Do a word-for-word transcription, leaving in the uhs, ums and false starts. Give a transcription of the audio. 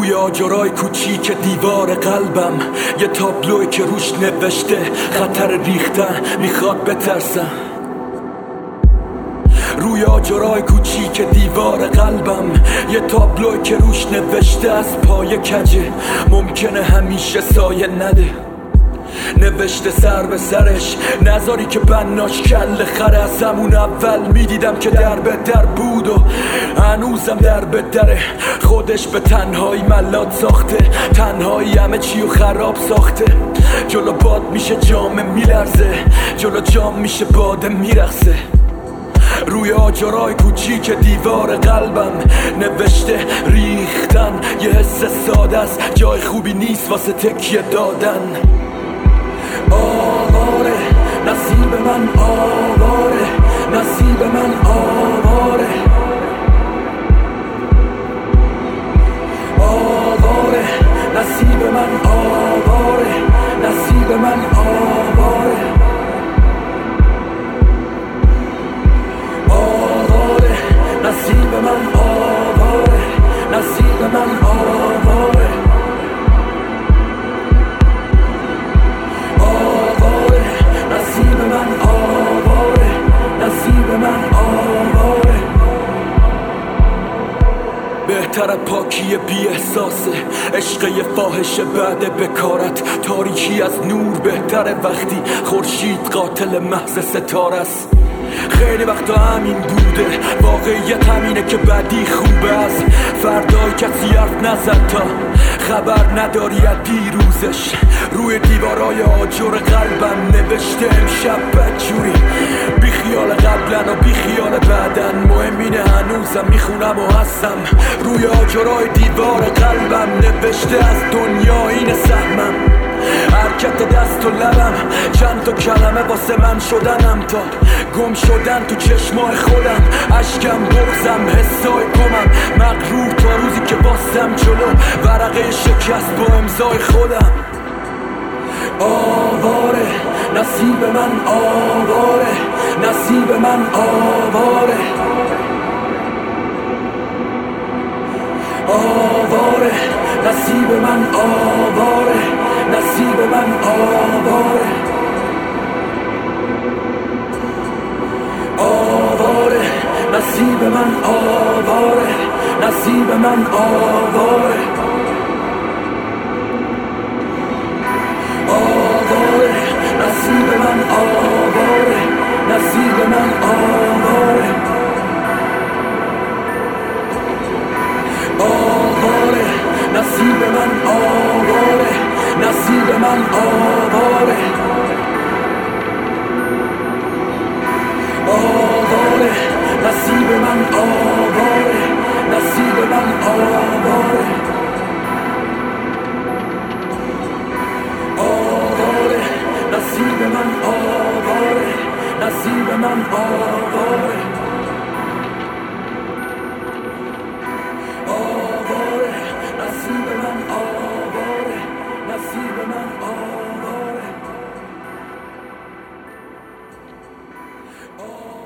روی آجرای کوچیک دیوار قلبم یه تابلوی که روش نوشته خطر ریختن، میخواد بترسم. روی آجرای کوچیک دیوار قلبم یه تابلوی که روش نوشته از پای کجه ممکنه همیشه سایه نده. نوشته سر به سرش نذاری که بناش کل خره. از همون اول میدیدم که در به در بود و هنوزم در به دره. خودش به تنهایی ملات ساخته، تنهایی همه چی و خراب ساخته. جلو باد میشه جام میلرزه، جلو جام میشه باده میرخصه. روی آجرای کوچیک دیوار قلبم نوشته ریختن یه حس ساده است، جای خوبی نیست واسه تکیه دادن. آواره نصیب من، آواره نصیب من، آواره آواره نصیب من، آواره نصیب من، آواره آواره نصیب من، آواره نصیب من، آواره نصیب من، آواره نصیب من، آواره. بهتر پاکی بی احساسه، عشق یه فاحشه بعد بکارت. تاریکی از نور بهتره وقتی خورشید قاتل محض ستاره است. خیلی وقتا همین بوده، واقعیت همینه که بعدی خوبه. از فردای کسی حرف نزد تا خبر نداری از دیروزش. روی دیوارای آجر قلبم نوشته امشب بدجوری، بی خیال قبلن و بی خیال بعدن. مهم اینه هنوزم میخونم و هستم. روی آجرای دیوار قلبم نوشته از دنیا اینه سهمم. حرکت دست و لبم چند تا کلمه واسه من شدنم، تا گم شدن تو چشمای خودم. عشقم بغزم حسای گمم، مغرور تا روزی که باستم جلو ورقه شکست با امضای خودم. آواره نصیب من، آواره نصیب من، آواره آواره نصیب من، آواره نصیب من، آواره آواره نصیب من، آواره نصیب من، آواره آواره نصیب من، آواره نصیب من، آواره آواره نصیب من، آواره نصیب من، آواره آواره نصیب من، آواره نصیب من، آواره آواره نصیب من، آواره نصیب من، آواره آواره نصیب من، آواره نصیب من، آواره.